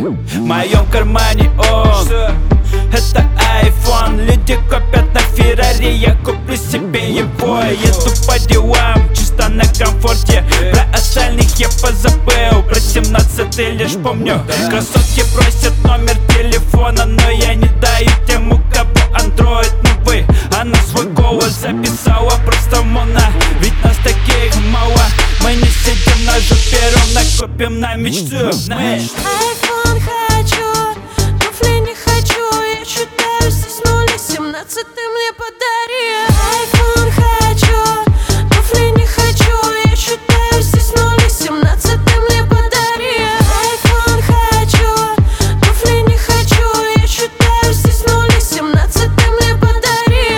В моем кармане он, это iPhone. Люди копят на Феррари, я куплю себе его. Еду по делам, чисто на комфорте. Про остальных я позабыл, про 17 лишь помню. Красотки просят номер телефона, но я не даю тем, у кого андроид новый. Она свой голос записала просто моно, ведь нас таких мало. Мы не сидим на жопе, ровно копим на мечту. iPhone хочу, туфли не хочу. Я считаю здесь нули, 17 ты мне подари. iPhone хочу, туфли не хочу. Я считаю здесь нули, 17 ты мне подари. iPhone хочу, туфли не хочу. Я считаю здесь нули, 17 ты мне подари.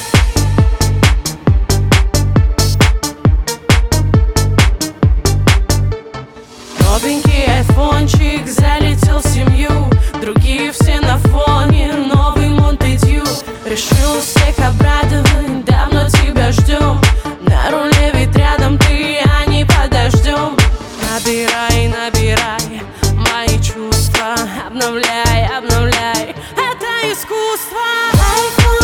Новенький айфончик залетел в семью, другие все на фоне, новый Монтедью. Решил всех обрадовать, давно тебя ждем. На руле ведь рядом ты, а не подождем. Набирай, набирай мои чувства, обновляй, обновляй, это искусство. iPhone